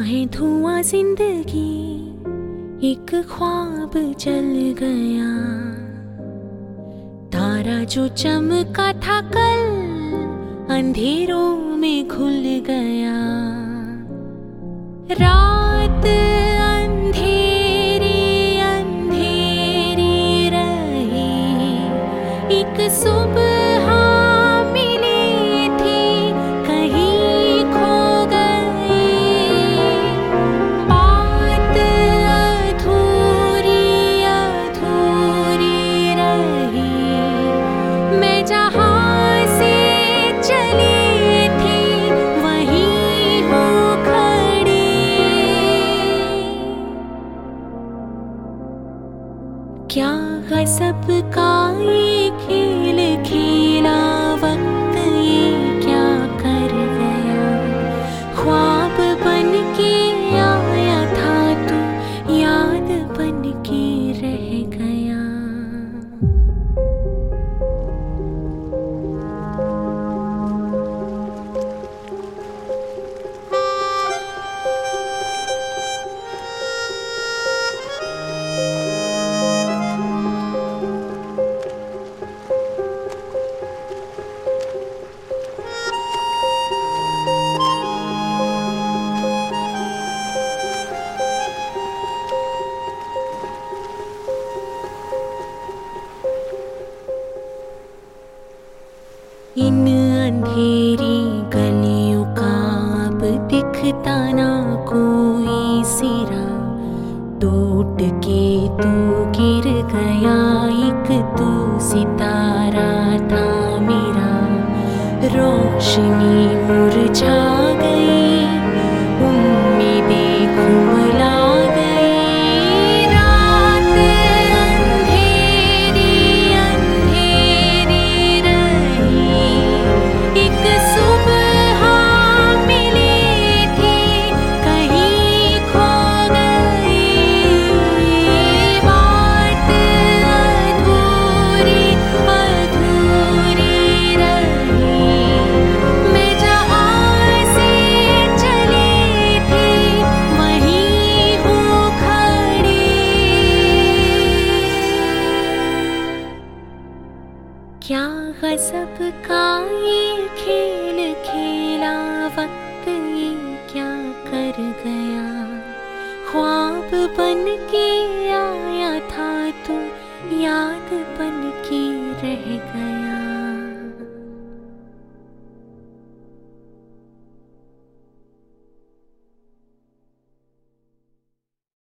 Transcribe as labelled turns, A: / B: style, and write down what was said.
A: है धुआं जिंदगी, एक ख्वाब जल गया। तारा जो चमका था कल, अंधेरों में घुल गया। रात अंधेरी अंधेरी रही, एक सुबह मिली थी, कहीं खो गई। बात अधूरी अधूरी रही, मैं जहाँ से चली थी वहीं हूँ खड़ी। क्या गज़ब का ये खेल खेला वक्त, ये क्या कर गया। ख्वाब बन के आया था तू, याद बन के रह गया। इन अंधेरी गलियों का अब दिखता ना कोई सिरा। टूट के तू गिर गया, एक तू सितारा था मेरा। रोशनी मुरझा गई, उम्मीदें खुमला गई। रात अंधेरी अंधेरी रही, एक सुबह मिली थी, कहीं खो गई। बात अधूरी अधूरी रही, मैं जहाँ से चली थी वहीं हूँ खड़ी। क्या गज़ब का ये खेल खेला वक्त, ये क्या कर गया। ख्वाब बन के आया था तू, याद बन के रह गया।